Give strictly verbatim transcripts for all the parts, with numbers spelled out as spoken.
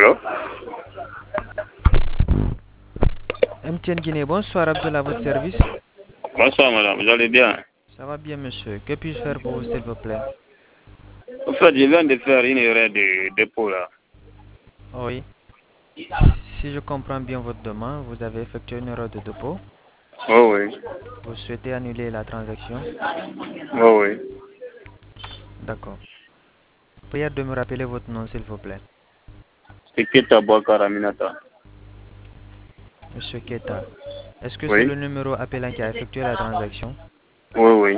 Allô? M T N Guinée, bonsoir Abdel, à votre service. Bonsoir madame, vous allez bien? Ça va bien monsieur, que puis-je faire pour vous s'il vous plaît? En fait, je viens de faire une erreur de dépôt là. Oui. Si je comprends bien votre demande, vous avez effectué une erreur de dépôt. Oh oui. Vous souhaitez annuler la transaction? Oh oui. D'accord. Prière de me rappeler votre nom s'il vous plaît. C'est Keta Bouakar Aminata. Monsieur Keta, est-ce que c'est Oui. le numéro appelant qui a effectué la transaction? Oui, oui.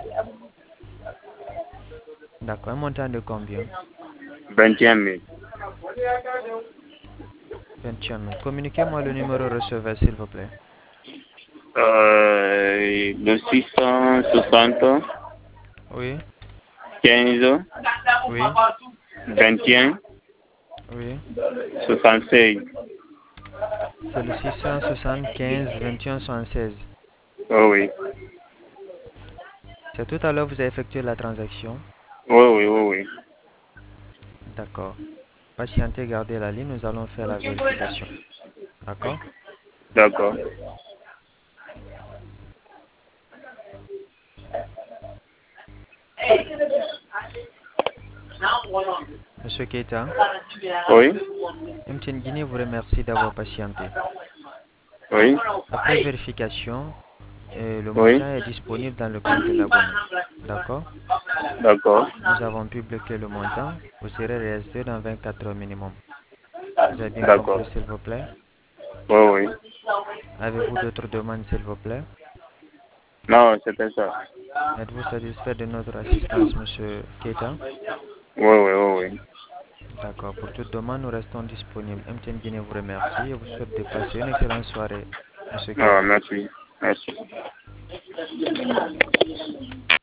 D'accord, un montant de combien? vingt et un mille. vingt et un mille. Communiquez-moi le numéro receveur s'il vous plaît. Euh, le six cent soixante, Oui, quinze, oui, vingt et un, oui. soixante-seize. C'est le six cent soixante-quinze vingt et un soixante-seize. Oh oui. C'est tout à l'heure que vous avez effectué la transaction? Oui, oui, oui, oui. D'accord. Patientez, gardez la ligne, nous allons faire la vérification. D'accord? D'accord. Monsieur Keita, Oui. M T N Guinée vous remercie d'avoir patienté. Oui. Après vérification, euh, le Oui. montant est disponible dans le compte de l'abonné. D'accord? D'accord. Nous avons pu bloquer le montant. Vous serez resté dans vingt-quatre heures minimum. Vous avez bien D'accord. compris, s'il vous plaît? Oui, oui. Avez-vous d'autres demandes, s'il vous plaît? Non, c'était ça. Êtes-vous satisfait de notre assistance, monsieur Keita? Oui, oui, oui, oui. D'accord. Pour toute demande, nous restons disponibles. M T N Guinée vous remercie et vous souhaite de passer une excellente soirée, monsieur Ah, Keita. merci. Merci.